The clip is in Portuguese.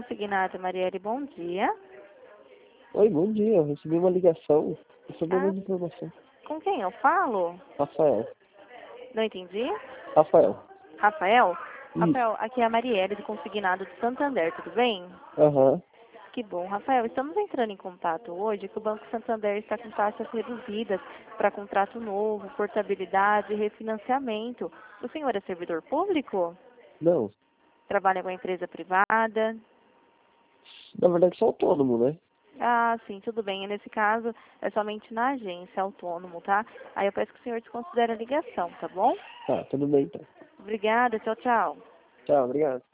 Consignado, Marielle, bom dia. Oi, bom dia. Eu recebi uma ligação sobre uma informação. Com quem eu falo? Rafael. Não entendi. Rafael. Rafael? Isso. Rafael, aqui é a Marielle do Consignado de Santander, tudo bem? Aham. Que bom. Rafael, estamos entrando em contato hoje que o Banco Santander está com taxas reduzidas para contrato novo, portabilidade e refinanciamento. O senhor é servidor público? Não. Trabalha com a empresa privada? Na verdade, sou autônomo, né? Ah, sim, tudo bem. E nesse caso, é somente na agência, autônomo, tá? Aí eu peço que o senhor desconsidere a ligação, tá bom? Tá, tudo bem então. Obrigada, tchau, tchau. Tchau, obrigado.